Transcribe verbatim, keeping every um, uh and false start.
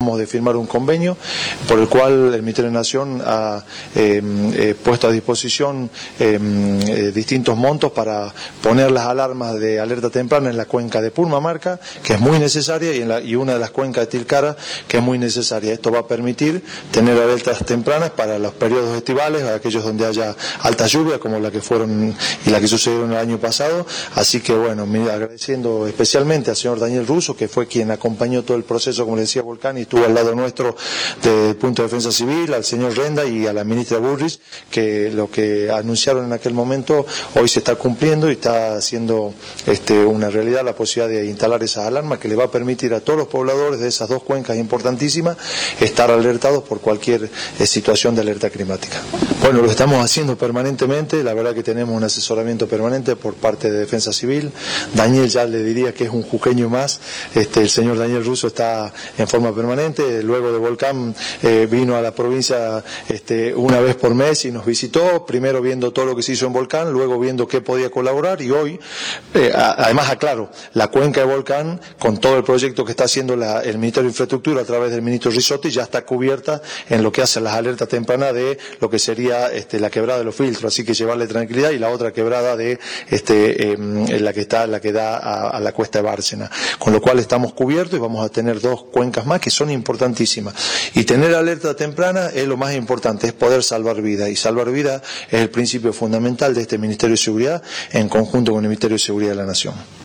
acabamos de firmar un convenio por el cual el Ministerio de Nación ha eh, eh, puesto a disposición eh, eh, distintos montos para poner las alarmas de alerta temprana en la cuenca de Purmamarca, que es muy necesaria, y, en la, y una de las cuencas de Tilcara, que es muy necesaria. Esto va a permitir tener alertas tempranas para los periodos estivales, aquellos donde haya alta lluvia, como la que fueron y la que sucedieron el año pasado. Así que bueno, agradeciendo especialmente al señor Daniel Russo, que fue quien acompañó todo el proceso, como le decía Volcán, y estuvo al lado nuestro desde el punto de defensa civil, al señor Renda y a la ministra Bullrich, que lo que anunciaron en aquel momento hoy se está cumpliendo y está haciendo este, una realidad la posibilidad de instalar esas alarmas que le va a permitir a todos los pobladores de esas dos cuencas importantísimas estar alertados por cualquier eh, situación de alerta climática. Bueno, lo estamos haciendo permanentemente, la verdad que tenemos un asesoramiento permanente por parte de Defensa Civil. Daniel ya le diría que es un jujeño más, este, el señor Daniel Russo está en forma permanente, luego de Volcán eh, vino a la provincia este, una vez por mes y nos visitó, primero viendo todo lo que se hizo en Volcán, luego viendo qué podía colaborar, y hoy, eh, a, además aclaro, la cuenca de Volcán, con todo el proyecto que está haciendo la, el Ministerio de Infraestructura a través del ministro Risotti, ya está cubierta en lo que hace las alertas tempranas de lo que sería este, la quebrada de los filtros, así que llevarle tranquilidad, y la otra quebrada de este, eh, la que está, la que da a, a la cuesta de Bárcena, con lo cual estamos cubiertos y vamos a tener dos cuencas más que son importantísimas, y tener alerta temprana es lo más importante, es poder salvar vidas, y salvar vidas es el principio fundamental de este Ministerio de Seguridad en conjunto con el Ministerio de Seguridad de la Nación.